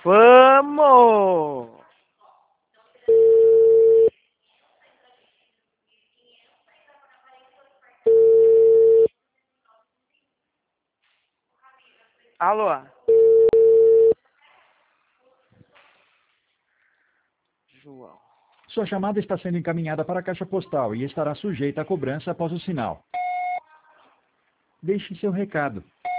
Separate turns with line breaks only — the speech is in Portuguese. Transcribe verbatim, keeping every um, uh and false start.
Vamos! Alô? João.
Sua chamada está sendo encaminhada para a caixa postal e estará sujeita a cobrança após o sinal. Deixe seu recado.